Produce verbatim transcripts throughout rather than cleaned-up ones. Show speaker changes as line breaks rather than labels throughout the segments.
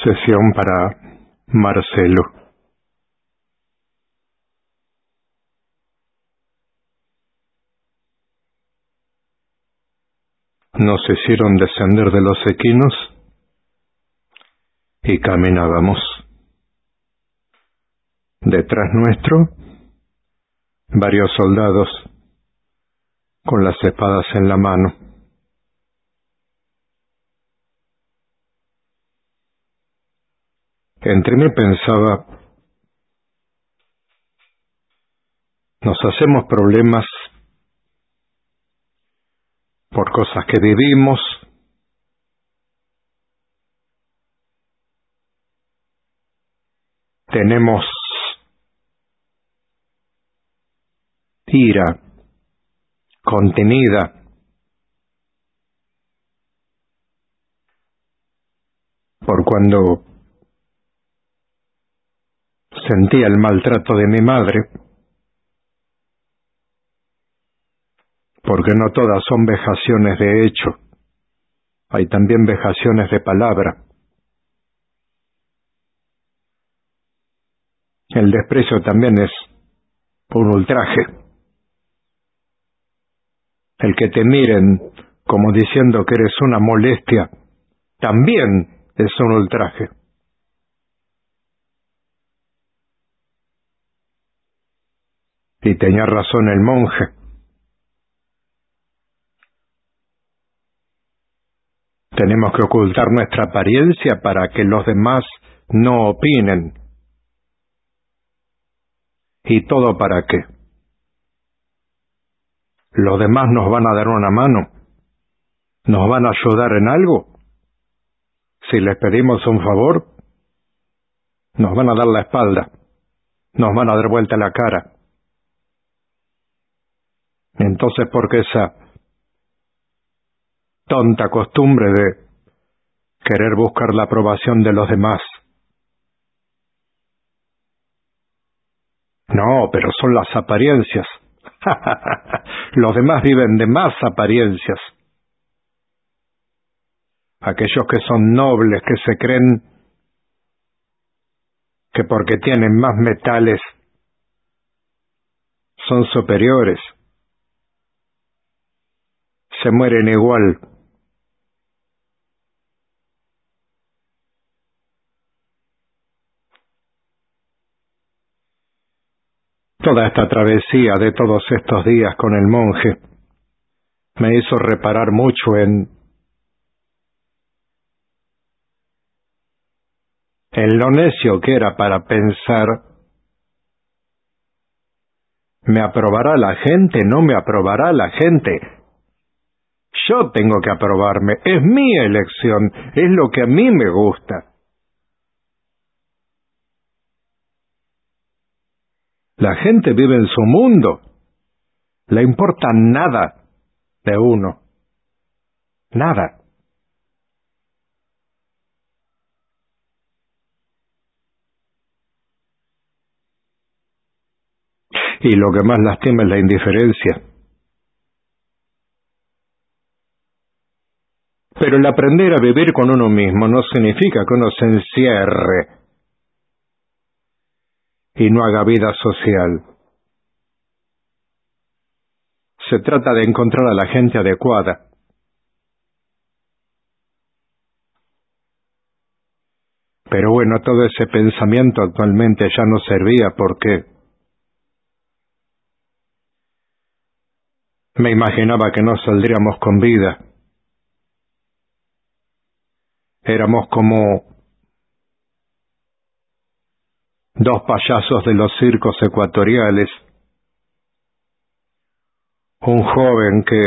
Sesión para Marcelo. Nos hicieron descender de los equinos y caminábamos. Detrás nuestro, varios soldados con las espadas en la mano. Entre mí pensaba, nos hacemos problemas por cosas que vivimos, tenemos ira contenida por cuando sentía el maltrato de mi madre, porque no todas son vejaciones de hecho, hay también vejaciones de palabra. El desprecio también es un ultraje. El que te miren como diciendo que eres una molestia, también es un ultraje. Y tenía razón el monje. Tenemos que ocultar nuestra apariencia para que los demás no opinen. ¿Y todo para qué? ¿Los demás nos van a dar una mano? ¿Nos van a ayudar en algo? Si les pedimos un favor, nos van a dar la espalda, nos van a dar vuelta la cara. Entonces, ¿por qué esa tonta costumbre de querer buscar la aprobación de los demás? No, pero son las apariencias. Los demás viven de más apariencias. Aquellos que son nobles, que se creen que porque tienen más metales son superiores, se mueren igual. Toda esta travesía de todos estos días con el monje me hizo reparar mucho en, en lo necio que era para pensar, ¿me aprobará la gente? ¿No me aprobará la gente? Yo tengo que aprobarme, es mi elección, es lo que a mí me gusta. La gente vive en su mundo, le importa nada de uno, nada. Y lo que más lastima es la indiferencia. Pero el aprender a vivir con uno mismo no significa que uno se encierre y no haga vida social. Se trata de encontrar a la gente adecuada. Pero bueno, todo ese pensamiento actualmente ya no servía porque me imaginaba que no saldríamos con vida. Éramos como dos payasos de los circos ecuatoriales. Un joven que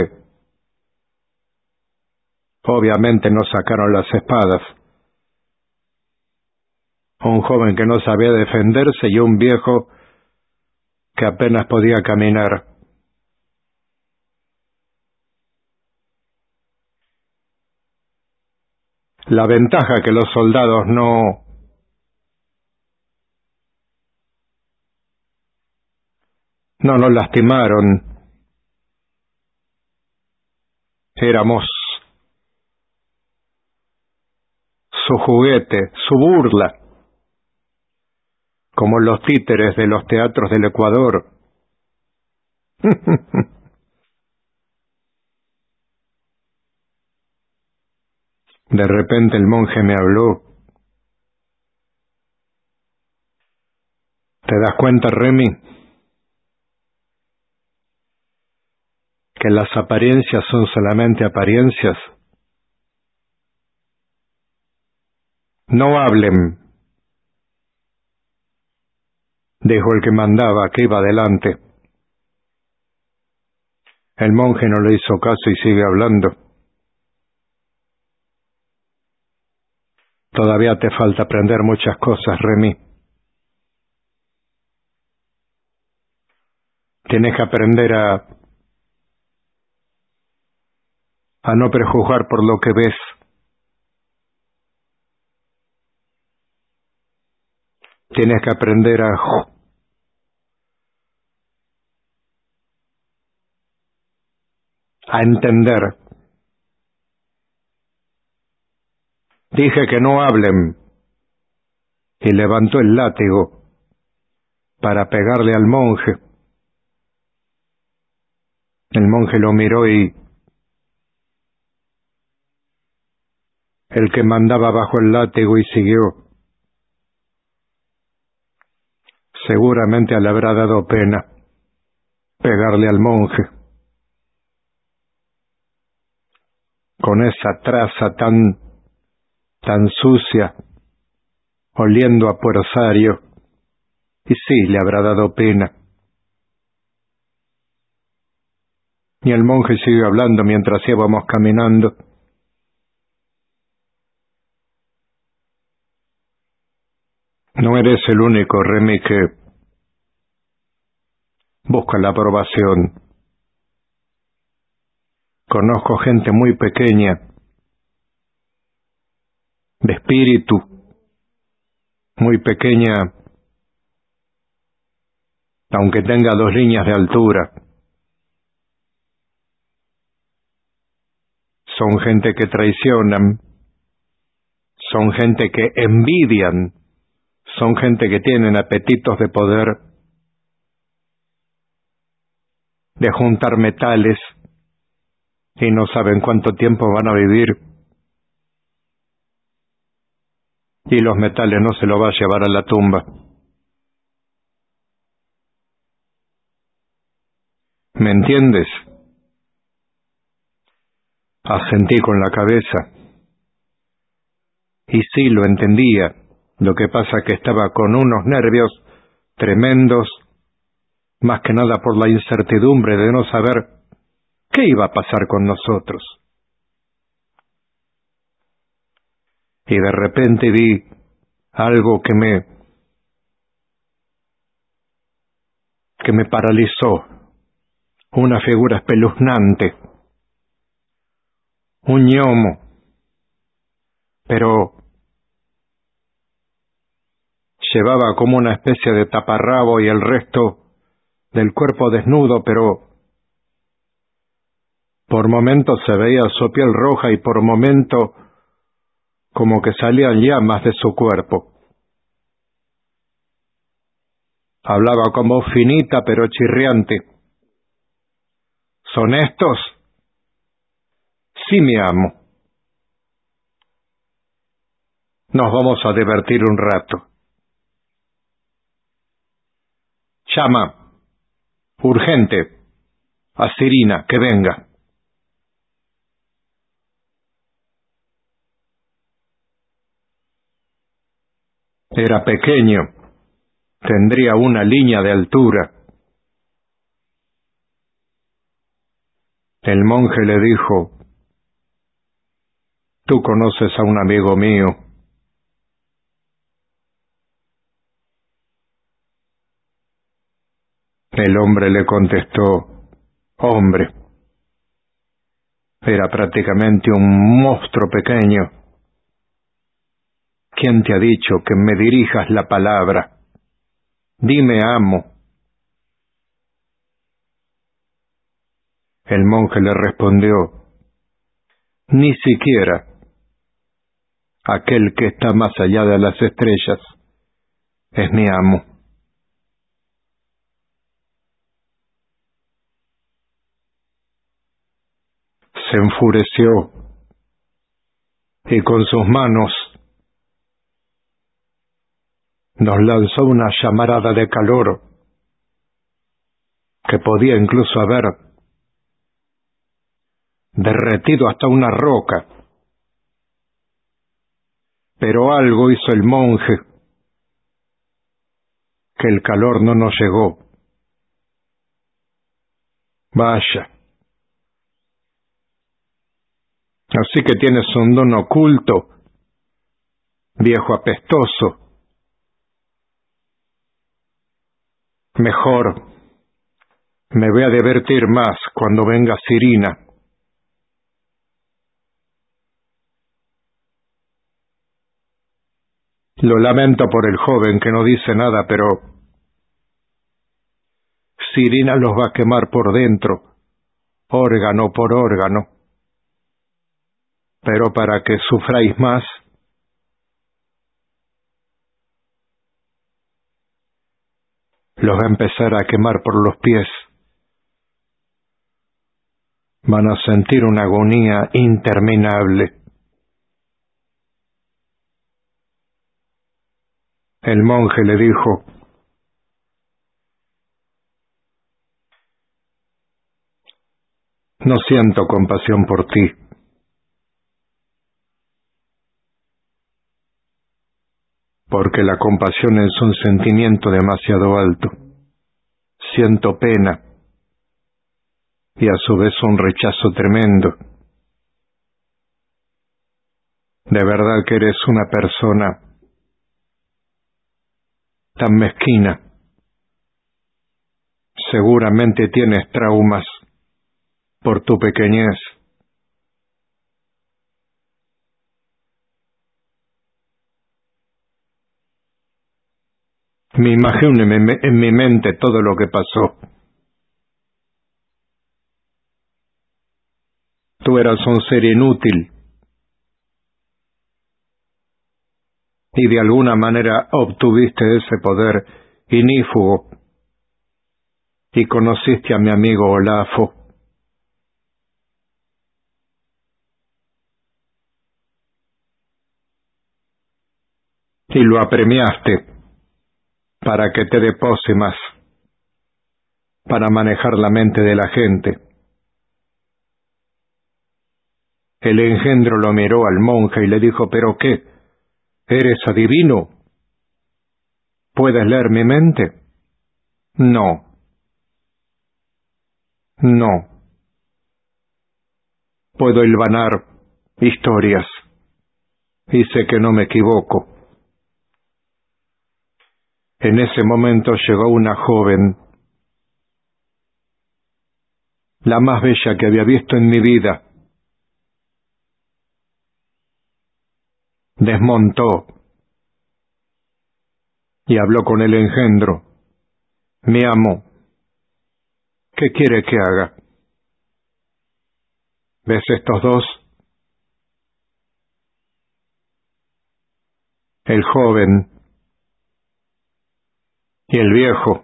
obviamente no sacaron las espadas. Un joven que no sabía defenderse y un viejo que apenas podía caminar. La ventaja que los soldados no no nos lastimaron. Éramos su juguete, su burla, como los títeres de los teatros del Ecuador. De repente el monje me habló. ¿Te das cuenta, Remy? Que las apariencias son solamente apariencias. No hablen, dijo el que mandaba, que iba adelante. El monje no le hizo caso y sigue hablando. Todavía te falta aprender muchas cosas, Remy. Tienes que aprender a, a no prejuzgar por lo que ves. Tienes que aprender a, a entender. Dije que no hablen, y levantó el látigo para pegarle al monje. El monje lo miró y el que mandaba bajó el látigo y siguió. Seguramente le habrá dado pena pegarle al monje. Con esa traza tan, tan sucia, oliendo a puersario, y sí, le habrá dado pena. Y el monje siguió hablando mientras íbamos caminando. No eres el único, Remy, que busca la aprobación. Conozco gente muy pequeña, de espíritu, muy pequeña, aunque tenga dos líneas de altura. Son gente que traicionan, son gente que envidian, son gente que tienen apetitos de poder, de juntar metales, y no saben cuánto tiempo van a vivir. Y los metales no se los va a llevar a la tumba. ¿Me entiendes? Asentí con la cabeza. Y sí, lo entendía. Lo que pasa es que estaba con unos nervios tremendos, más que nada por la incertidumbre de no saber qué iba a pasar con nosotros. Y de repente vi algo que me que me paralizó, una figura espeluznante, un gnomo, pero llevaba como una especie de taparrabo y el resto del cuerpo desnudo, pero por momentos se veía su piel roja y por momentos como que salían llamas de su cuerpo. Hablaba con voz finita pero chirriante. ¿Son estos? Sí, mi amo. Nos vamos a divertir un rato. Llama, urgente, a Cirina, que venga. Era pequeño, tendría una línea de altura. El monje le dijo: «Tú conoces a un amigo mío». El hombre le contestó: «Hombre». Era prácticamente un monstruo pequeño. ¿Quién te ha dicho que me dirijas la palabra? Dime, amo. El monje le respondió: «Ni siquiera. Aquel que está más allá de las estrellas es mi amo. Se enfureció y con sus manos nos lanzó una llamarada de calor que podía incluso haber derretido hasta una roca. Pero algo hizo el monje, que el calor no nos llegó. Vaya. Así que tienes un don oculto, viejo apestoso. Mejor me voy a divertir más cuando venga Cirina. Lo lamento por el joven que no dice nada, pero Cirina los va a quemar por dentro, órgano por órgano. Pero para que sufráis más, los va a empezar a quemar por los pies. Van a sentir una agonía interminable. El monje le dijo: no siento compasión por ti. Porque la compasión es un sentimiento demasiado alto. Siento pena y a su vez un rechazo tremendo. De verdad que eres una persona tan mezquina. Seguramente tienes traumas por tu pequeñez. Me imagino en mi mente todo lo que pasó. Tú eras un ser inútil y de alguna manera obtuviste ese poder inífugo y conociste a mi amigo Olafo. Y lo apremiaste para que te dé pócimas, para manejar la mente de la gente. El engendro lo miró al monje y le dijo: ¿pero qué? ¿Eres adivino? ¿Puedes leer mi mente? No. No. Puedo hilvanar historias y sé que no me equivoco. En ese momento llegó una joven, la más bella que había visto en mi vida. Desmontó y habló con el engendro. Mi amo, ¿qué quiere que haga? ¿Ves estos dos? El joven y el viejo.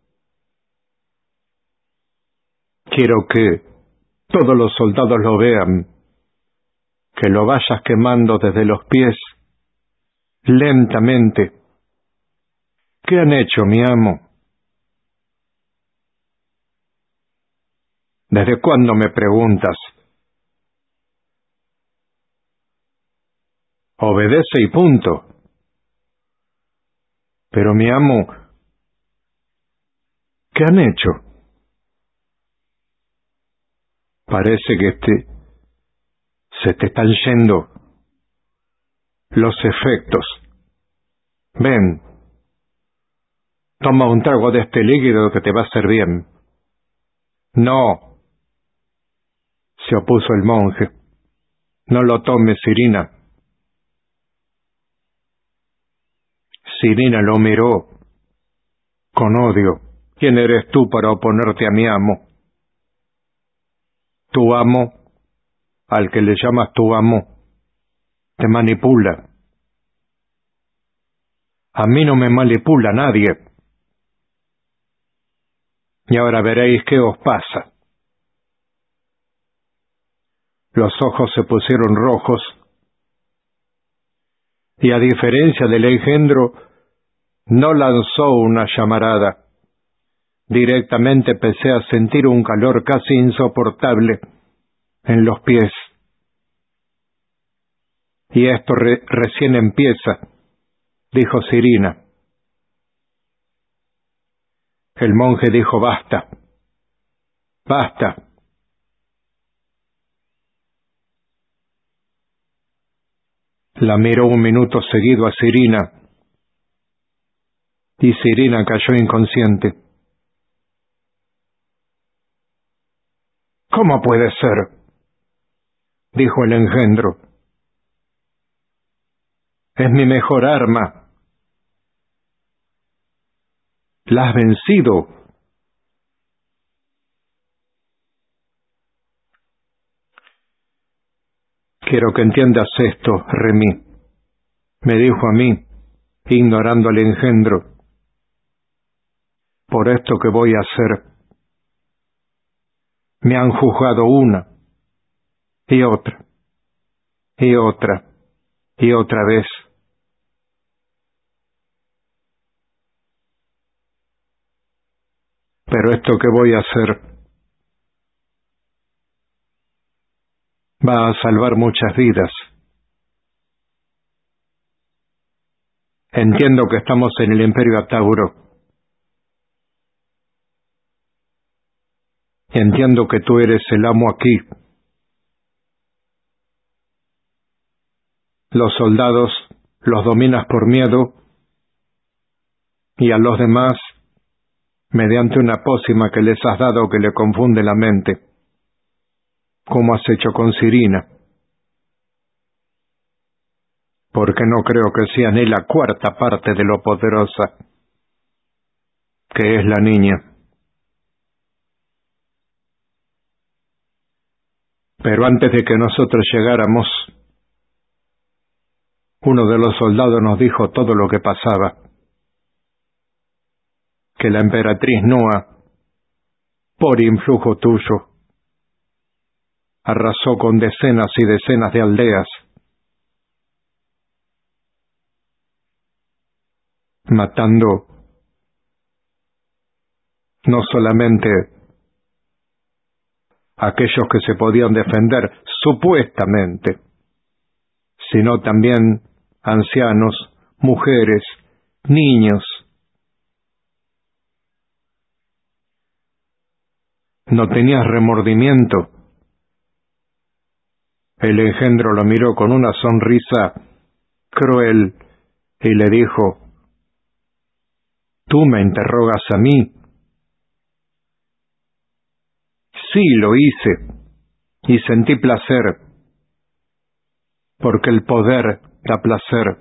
Quiero que todos los soldados lo vean, que lo vayas quemando desde los pies, lentamente. ¿Qué han hecho, mi amo? ¿Desde cuándo me preguntas? Obedece y punto. Pero mi amo, ¿qué han hecho? Parece que te, se te están yendo los efectos. Ven, toma un trago de este líquido que te va a hacer bien. No, se opuso el monje. No lo tomes, Cirina. Cirina lo miró con odio. ¿Quién eres tú para oponerte a mi amo? Tu amo, al que le llamas tu amo, te manipula, A mí no me manipula nadie. Y ahora veréis qué os pasa. Los ojos se pusieron rojos, y a diferencia del engendro, no lanzó una llamarada. Directamente empecé a sentir un calor casi insoportable en los pies. Y esto re- recién empieza, dijo Cirina. El monje dijo: basta, basta. La miró un minuto seguido a Cirina, y Cirina cayó inconsciente. ¿Cómo puede ser?, dijo el engendro. Es mi mejor arma. La has vencido. Quiero que entiendas esto, Remy, me dijo a mí, ignorando al engendro. Por esto que voy a hacer, me han juzgado una, y otra, y otra, y otra vez. Pero esto que voy a hacer va a salvar muchas vidas. Entiendo que estamos en el Imperio Atauro. Entiendo que tú eres el amo aquí. Los soldados los dominas por miedo, y a los demás mediante una pócima que les has dado que le confunde la mente, como has hecho con Cirina. Porque no creo que sea ni la cuarta parte de lo poderosa que es la niña. Pero antes de que nosotros llegáramos, uno de los soldados nos dijo todo lo que pasaba. Que la emperatriz Noa, por influjo tuyo, arrasó con decenas y decenas de aldeas, matando no solamente a aquellos que se podían defender, supuestamente, sino también ancianos, mujeres, niños. ¿No tenías remordimiento? El engendro lo miró con una sonrisa cruel y le dijo: ¿tú me interrogas a mí? Sí, lo hice, y sentí placer, porque el poder da placer.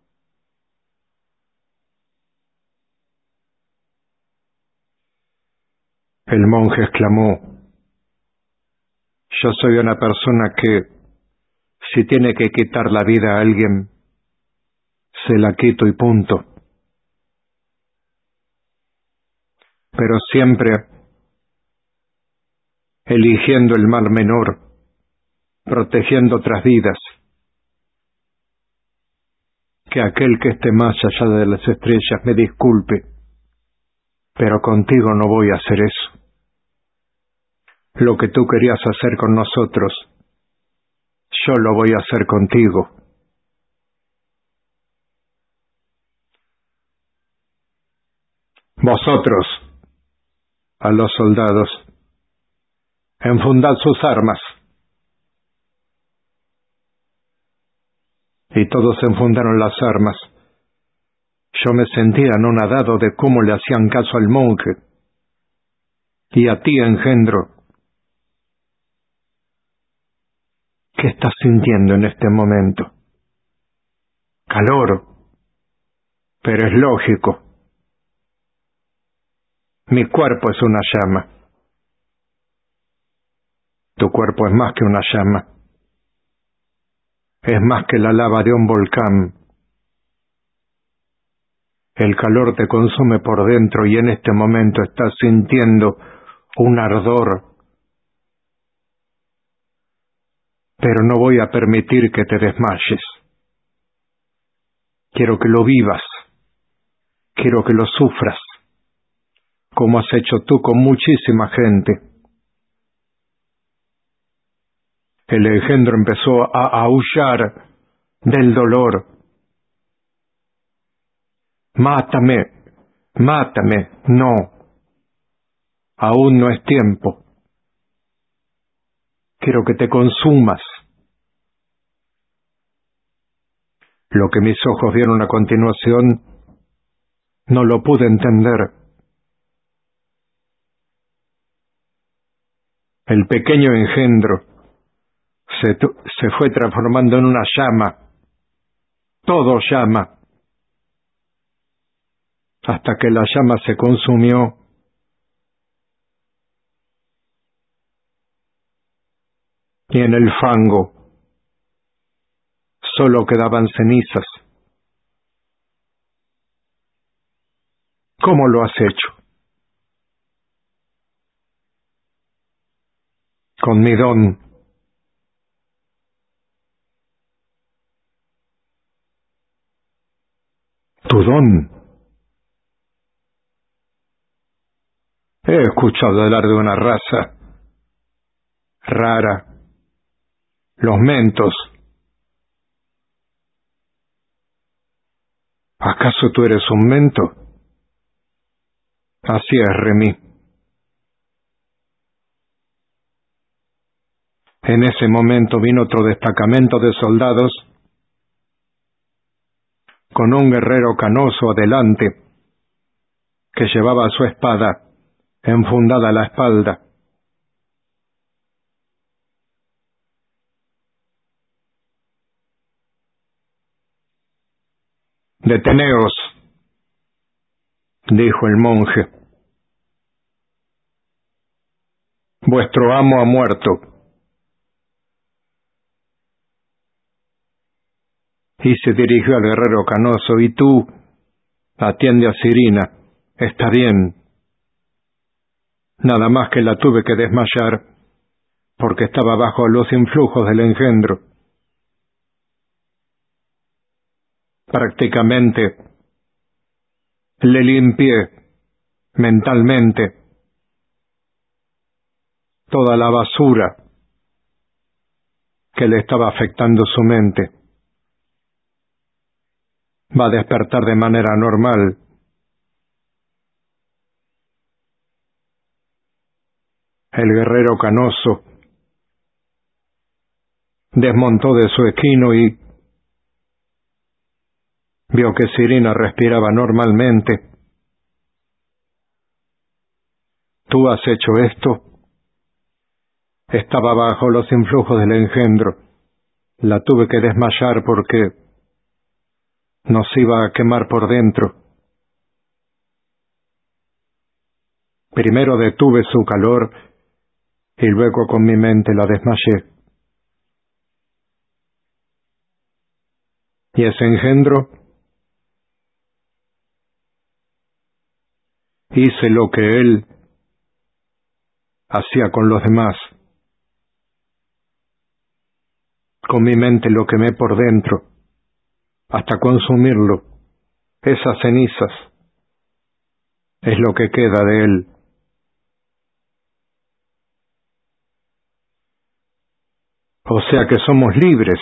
El monje exclamó: yo soy una persona que, si tiene que quitar la vida a alguien, se la quito y punto. Pero siempre eligiendo el mal menor, protegiendo otras vidas. Que aquel que esté más allá de las estrellas me disculpe, pero contigo no voy a hacer eso. Lo que tú querías hacer con nosotros, yo lo voy a hacer contigo. Vosotros, a los soldados, enfundad sus armas. Y todos enfundaron las armas. Yo me sentía anonadado de cómo le hacían caso al monje. Y a ti, engendro, ¿qué estás sintiendo en este momento? Calor, pero es lógico. Mi cuerpo es una llama. Tu cuerpo es más que una llama. Es más que la lava de un volcán. El calor te consume por dentro y en este momento estás sintiendo un ardor. Pero no voy a permitir que te desmayes. Quiero que lo vivas. Quiero que lo sufras, como has hecho tú con muchísima gente. El engendro empezó a aullar del dolor. Mátame, mátame, no. Aún no es tiempo. Quiero que te consumas. Lo que mis ojos vieron a continuación no lo pude entender. El pequeño engendro se, se fue transformando en una llama. Todo llama. Hasta que la llama se consumió. Y en el fango solo quedaban cenizas. ¿Cómo lo has hecho? Con mi don. ¿Tu don? He escuchado hablar de una raza rara, los mentos. ¿Acaso tú eres un mento? Así es, Remy. En ese momento vino otro destacamento de soldados con un guerrero canoso adelante que llevaba su espada enfundada a la espalda. «Deteneos», dijo el monje. «Vuestro amo ha muerto». Y se dirigió al guerrero canoso. «Y tú, atiende a Cirina. Está bien. Nada más que la tuve que desmayar porque estaba bajo los influjos del engendro. Prácticamente le limpié mentalmente toda la basura que le estaba afectando su mente. Va a despertar de manera normal». El guerrero canoso desmontó de su esquino y vio que Cirina respiraba normalmente. «¿Tú has hecho esto?» Estaba bajo los influjos del engendro. La tuve que desmayar porque nos iba a quemar por dentro. Primero detuve su calor y luego con mi mente la desmayé. Y ese engendro, hice lo que él hacía con los demás. Con mi mente lo quemé por dentro, hasta consumirlo. Esas cenizas es lo que queda de él. O sea que somos libres.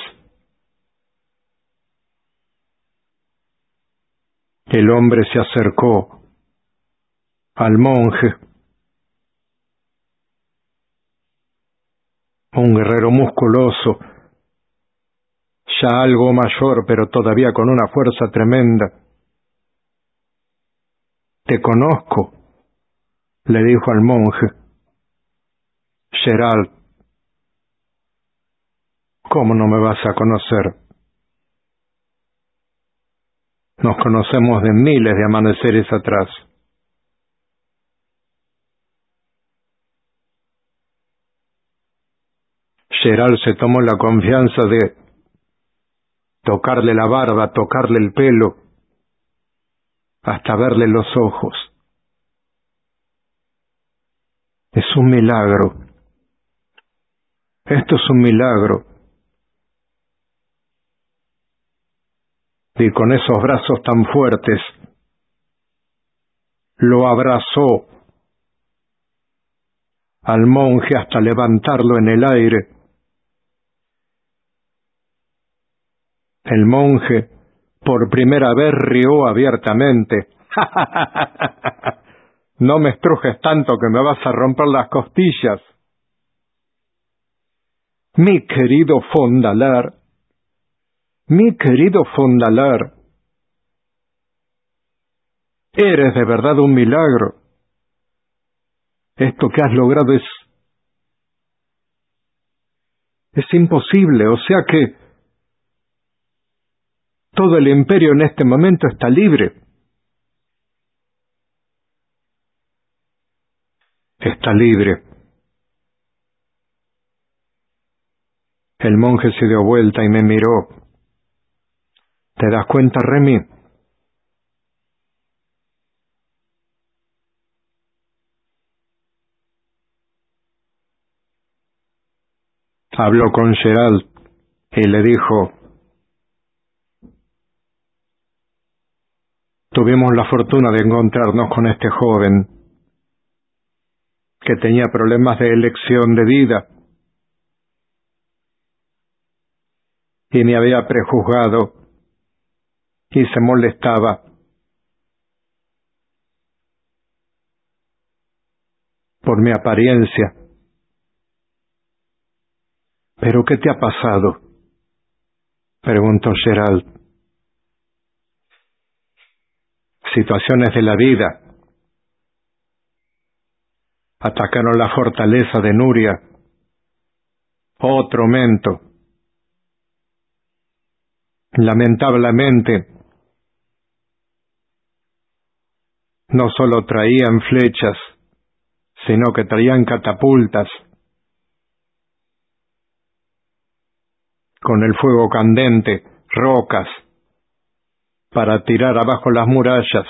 El hombre se acercó al monje, un guerrero musculoso, ya algo mayor, pero todavía con una fuerza tremenda. «Te conozco», le dijo al monje. «Gerald, ¿cómo no me vas a conocer? Nos conocemos de miles de amaneceres atrás». Gerald se tomó la confianza de tocarle la barba, tocarle el pelo. hasta verle los ojos. Es un milagro. Esto es un milagro. Y con esos brazos tan fuertes, lo abrazó al monje hasta levantarlo en el aire. El monje, por primera vez, rió abiertamente. No me estrujes tanto que me vas a romper las costillas. Mi querido Fondalar, mi querido Fondalar, eres de verdad un milagro. Esto que has logrado es... es imposible, o sea que todo el imperio en este momento está libre. Está libre. El monje se dio vuelta y me miró. ¿Te das cuenta, Remy? Habló con Gerald y le dijo: tuvimos la fortuna de encontrarnos con este joven que tenía problemas de elección de vida y me había prejuzgado y se molestaba por mi apariencia. ¿Pero qué te ha pasado?, preguntó Gerald. Situaciones de la vida. Atacaron la fortaleza de Nuria. Otro mento. Lamentablemente, no solo traían flechas, sino que traían catapultas con el fuego candente, rocas, para tirar abajo las murallas.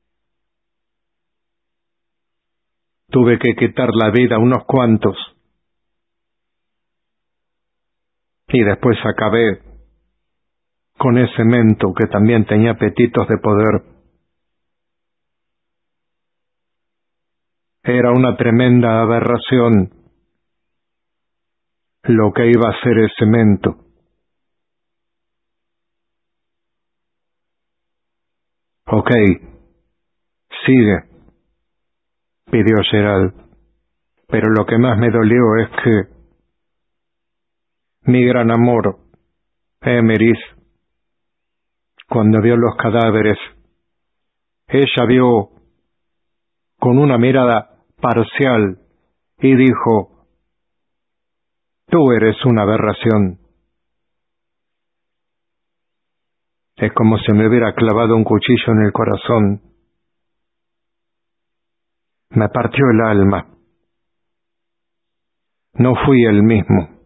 Tuve que quitar la vida a unos cuantos. Y después acabé con ese mento que también tenía apetitos de poder. Era una tremenda aberración lo que iba a ser ese mento. Ok, sigue, pidió Gerald, pero lo que más me dolió es que mi gran amor, Emeris, cuando vio los cadáveres, ella vio con una mirada parcial y dijo: tú eres una aberración. Es como si me hubiera clavado un cuchillo en el corazón. Me partió el alma. No fui el mismo.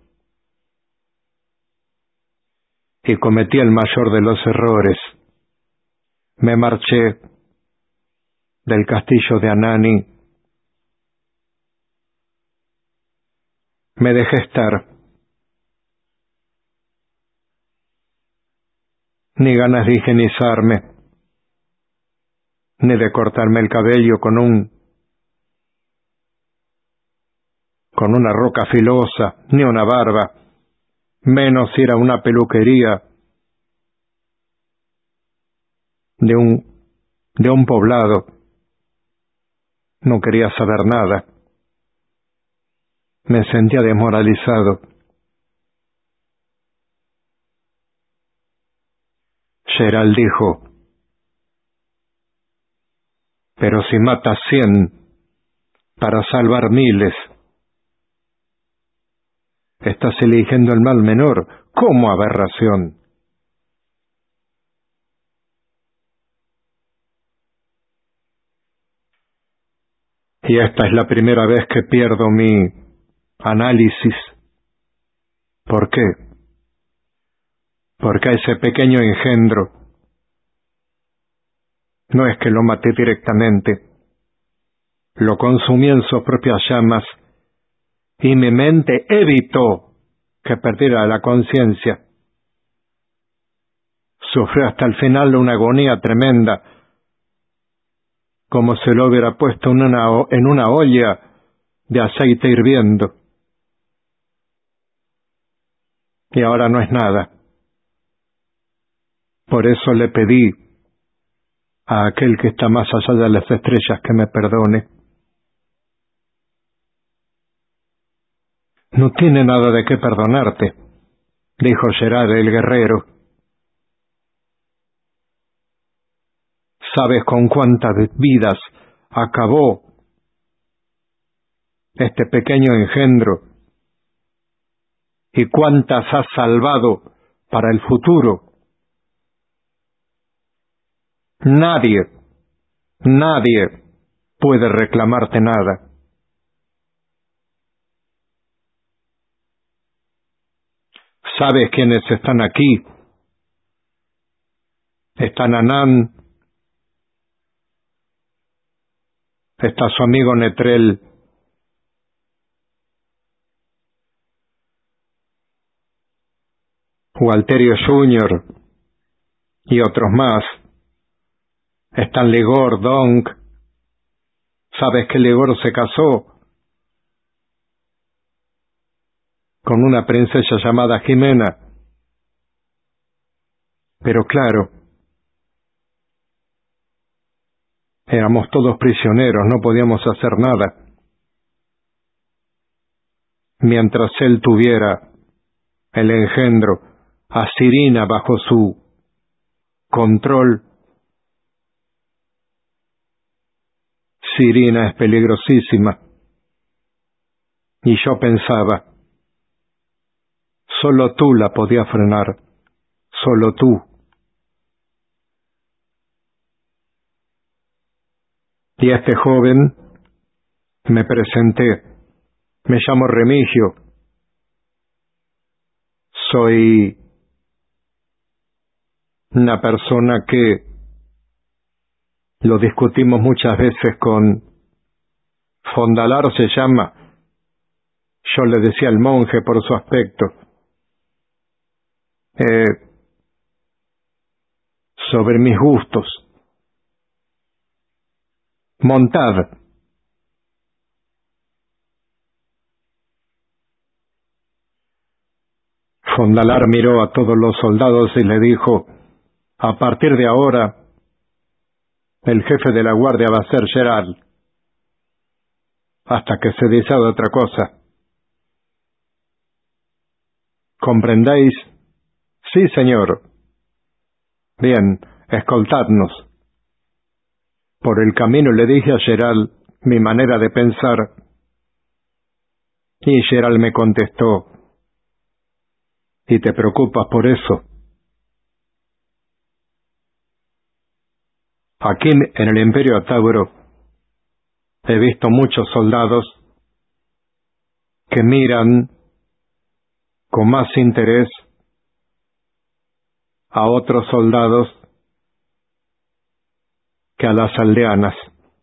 Y cometí el mayor de los errores. Me marché del castillo de Anani. Me dejé estar. Ni ganas de higienizarme, ni de cortarme el cabello con un con una roca filosa, ni una barba, menos ir a una peluquería de un de un poblado. No quería saber nada. Me sentía desmoralizado. Gerald dijo: pero si matas cien para salvar miles, estás eligiendo el mal menor. ¿Cómo aberración? Y esta es la primera vez que pierdo mi análisis. ¿Por qué? Porque a ese pequeño engendro No es que lo maté directamente. Lo consumí en sus propias llamas y mi mente evitó que perdiera la conciencia. Sufrió hasta el final una agonía tremenda, como si lo hubiera puesto en una, en una olla de aceite hirviendo. Y ahora no es nada. Por eso le pedí a aquel que está más allá de las estrellas que me perdone. No tiene nada de qué perdonarte, dijo Gerard el guerrero. ¿Sabes con cuántas vidas acabó este pequeño engendro? ¿Y cuántas has salvado para el futuro? Nadie, nadie puede reclamarte nada. ¿Sabes quiénes están aquí? Está Nanán, está su amigo Netrel, Gualterio junior y otros más. Están Ligor, Donk. ¿Sabes que Ligor se casó con una princesa llamada Jimena? Pero claro, éramos todos prisioneros, no podíamos hacer nada. Mientras él tuviera el engendro a Sirina bajo su control. Sirina es peligrosísima. Y yo pensaba, solo tú la podías frenar, solo tú. Y a este joven me presenté. Me llamo Remigio. Soy una persona que lo discutimos muchas veces con Fondalar, se llama. Yo le decía al monje por su aspecto. Eh, sobre mis gustos. Montad. Fondalar miró a todos los soldados y le dijo, a partir de ahora, el jefe de la guardia va a ser Gerard, hasta que se decida otra cosa. ¿Comprendéis? Sí, señor. Bien, escoltadnos. Por el camino le dije a Gerard mi manera de pensar, y Gerard me contestó, ¿y te preocupas por eso? Aquí en el Imperio Tauro he visto muchos soldados que miran con más interés a otros soldados que a las aldeanas.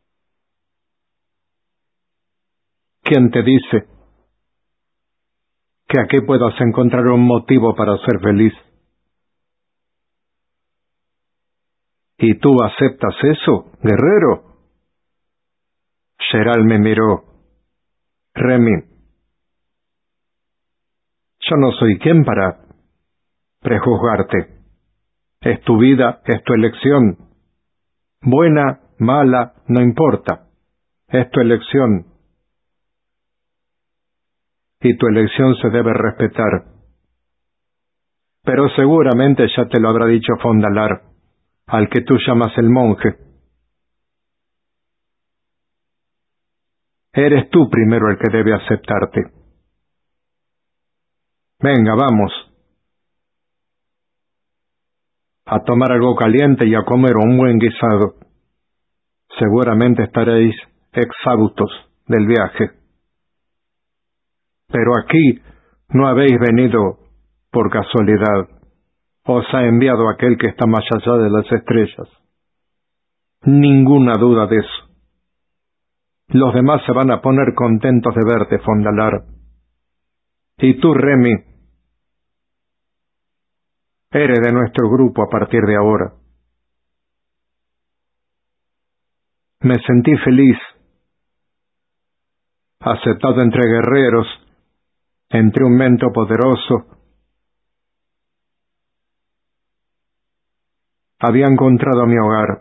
¿Quién te dice que aquí puedas encontrar un motivo para ser feliz? ¿Y tú aceptas eso, guerrero? Gerald me miró. Remy, yo no soy quien para prejuzgarte. Es tu vida, es tu elección. Buena, mala, no importa. Es tu elección. Y tu elección se debe respetar. Pero seguramente ya te lo habrá dicho Fondalar, al que tú llamas el monje. Eres tú primero el que debe aceptarte. Venga, vamos. A tomar algo caliente y a comer un buen guisado. Seguramente estaréis exhaustos del viaje. Pero aquí no habéis venido por casualidad. Os ha enviado aquel que está más allá de las estrellas. Ninguna duda de eso. Los demás se van a poner contentos de verte, Fondalar. Y tú, Remy, eres de nuestro grupo a partir de ahora. Me sentí feliz, aceptado entre guerreros, entre un mento poderoso. Había encontrado mi hogar.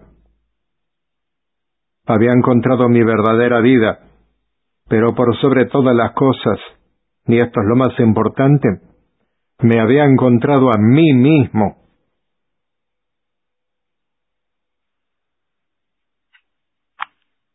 Había encontrado mi verdadera vida, pero por sobre todas las cosas, y esto es lo más importante, me había encontrado a mí mismo.